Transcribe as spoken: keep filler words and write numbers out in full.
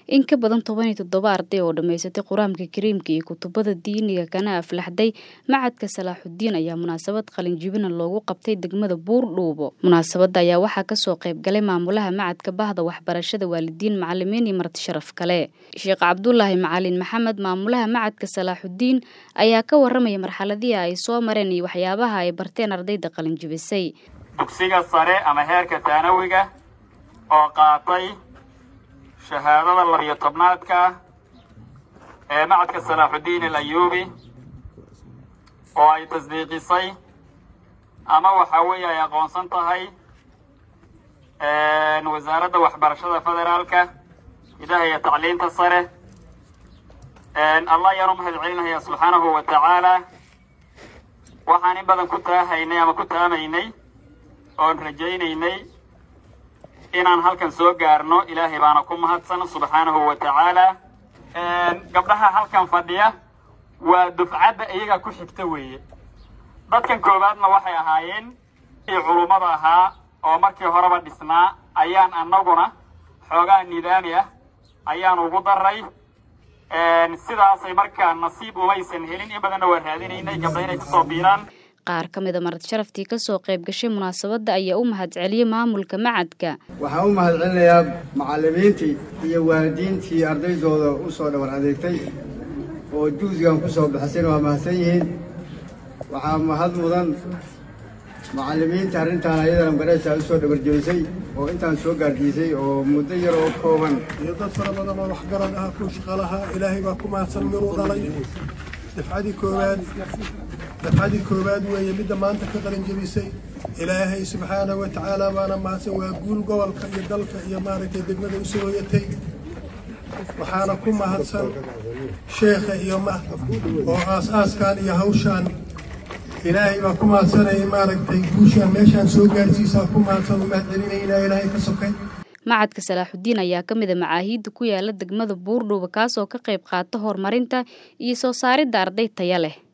in ka badan toban iyo toddoba arday oo dhameysatay quraanka kariimka iyo kutubada diiniga kana aflaxday macadka Salaaxudiin ayaa munaasabad qalin jibin loogu qabtay degmada Buurdhuubo. Munaasabada ayaa waxaa ka soo qayb galay maamulaha macadka bahda waxbarashada waalidiin macallimiin iyo marti sharaf kale. Sheekh Cabdullaahi Macalin Maxamed maamulaha macadka Salaaxudiin ayaa ka waramay marxaladii ay soo mareen iyo waxyaabaha ay barteen ardayda qalin jibisay. dugsiga sare ama heerka taanawiga oo qaatay shahaadada labiyo tobnaadka ee macadka Salaaxudiin al-Ayyubi oo ay tasdiiqisay ama waxa weeye ay aqoonsan tahay ee wasaaradda waxbarashada federaalka idaha iyo tacliinta sare ee Allah yaro mahad celinaya subhanahu wa ta'ala waxaan in badan ku taahaynay ama ku taamaynay oo rajaynaynay inaan halkan soo gaarno Ilaahay baana ku mahadsan subhanahu wa ta'ala ee gabdhaha halkan fadhiya waa dufcada iyaga ku xigta weeye dadkan koobaadna waxay ahaayeen ee culumada ahaa oo markii horeba dhisnaa ayaan annaguna xoogaa nidaami ah ayaan ugu daray ee sidaas ay markaa nasiib umaysan helin in badan waa raadinaynay gabdhaha inay ku soo biiraan. qaar ka mid ah marti sharaftii ka soo qayb gashay munaasabada ayaa u mahad celiyay maamulka macadka. waxaan u mahad celinayaa macallimiintii iyo waalidiintii ardaydooda u soo dhawr adeegtay oo juudigan ku soo baxsan waa mahadsan yihiin. waxaa mahad mudan macallimiinta arrintan ayadana baraysa u soo dhawr jeesay oo intaan soo gaarsiisay oo muddo yar oo kooban iyo dad fara badan oo wax garan ah ku shaqalaha Ilaahay baa ku mahadsan inuu dhalay dafcadii koowaad dafcadii koowaad weeye midda maanta ka qalin jabisay Ilaahay subhanahu wa ta'ala baana mahadsan waa guul gobolka iyo dalka iyo maaragtay degmada u soo yeetay waxaana ku mahadsan sheekha iyo ma oo aas-aaskan iyo hawshan Ilaahay baa ku mahadsanay maaragtay guushan meeshan soo gaarsiisa ku mahadsan mahad celinayna Ilaahay ka sokay. macadka Salaaxudiin ayaa ka mid ah macaahidda ku yaala degmada Buurdhuubo kaas oo ka qayb qaata horumarinta iyo soo saaridda arday tayo leh.